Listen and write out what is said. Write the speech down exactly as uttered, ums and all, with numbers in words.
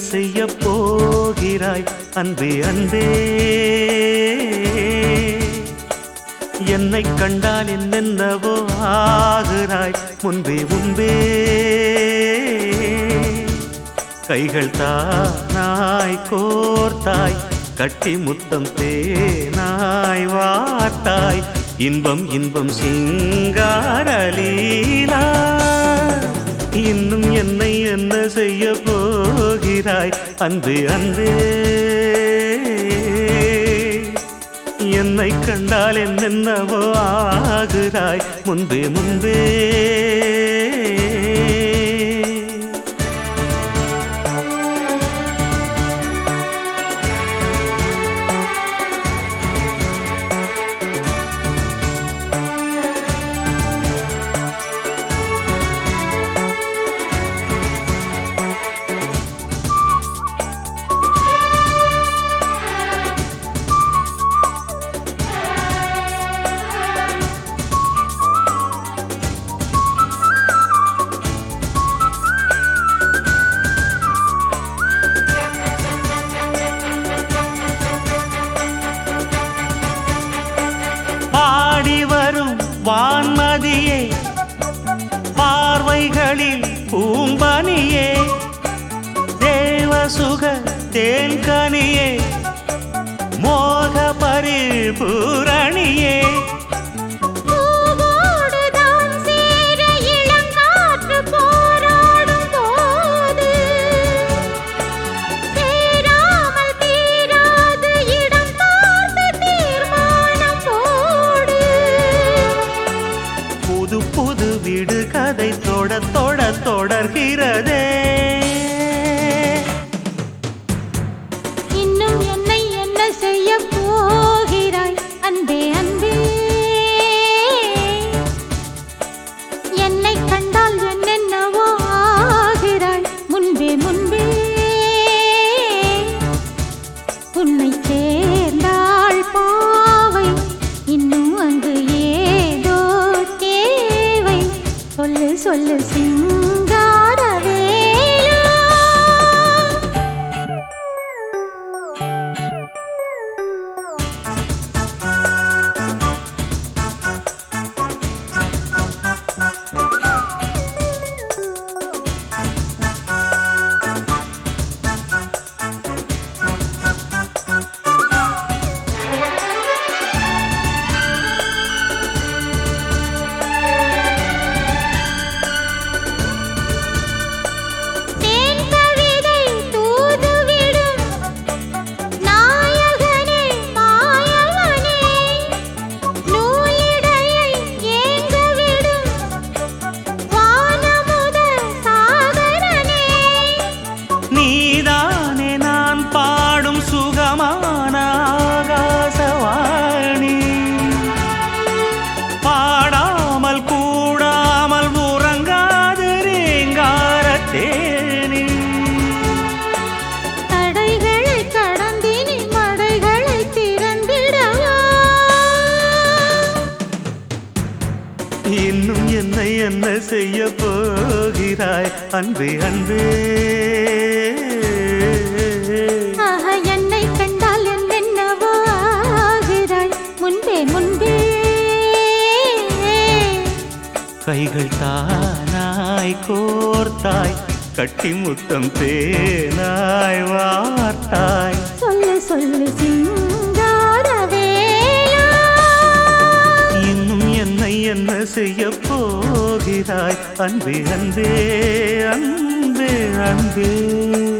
செய்ய போகிறாய் அன்பே அன்பே என்னை கண்டால் என்னென்னவோ ஆகிறாய் முன்பே முன்பே கைகள் தானாய் கோர்த்தாய் கட்டி முத்தம் தேனாய் வார்த்தாய் இன்பம் இன்பம் சிங்காரலீலா இன்னும் என்னை என்ன செய்ய போகிறாய் அன்பே அன்பே என்னை கண்டால் என்னென்னவோ ஆகிறாய் முன்பே முன்பே வான்மதியே பார்வைகளில் பூம்பனியே தேவசுக தேன்கனியே மோக பரிபூரணியே புது வீடு கதை தொட தொட தொடர்கிறதே இன்னும் என்னை என்ன செய்ய போகிறாய் அன்பே அன்பே என்னை கண்டால் என்னென்னவோ ஆகிறாய் முன்பே முன்பே உன்னை சேர்ந்தாள் பாவை இன்னும் அங்கு ஏதோ சொல்லு சொல்லு சிங்காரவேலா இன்னும் என்னை என்ன செய்ய போகிறாய் அன்பே அன்பே என்னை கண்டால் என்னென்னவோ ஆகிறாய் முன்பே முன்பே கைகள் தானாய் கோர்த்தாய் கட்டி முத்தம் தேனாய் வார்த்தாய் சொல்லு சொல்லு சிங்காரவேலா இன்னும் என்னை என்ன செய்ய போகிறாய் அன்பே அன்பே அன்பே அன்பே